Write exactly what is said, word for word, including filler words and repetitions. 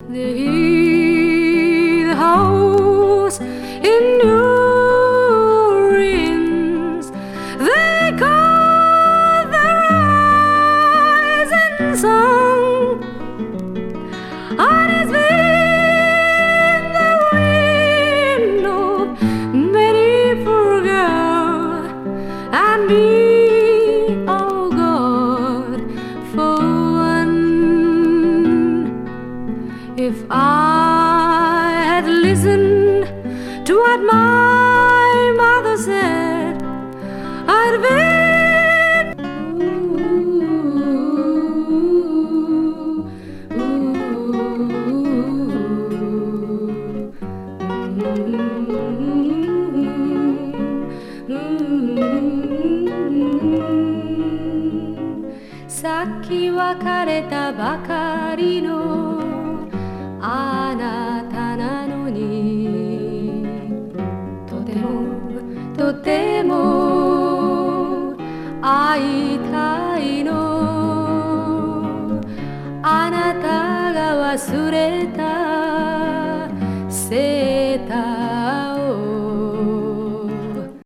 The house in New Orleans, they call the rising sun, and it's been the window many for a girl and me, oh God, for one. If I had listened to what my mother said, I'd have been ooh, ooh, ooh. さっき別れたばかりのあなたなのに、とてもとても会いたいの。あなたが忘れた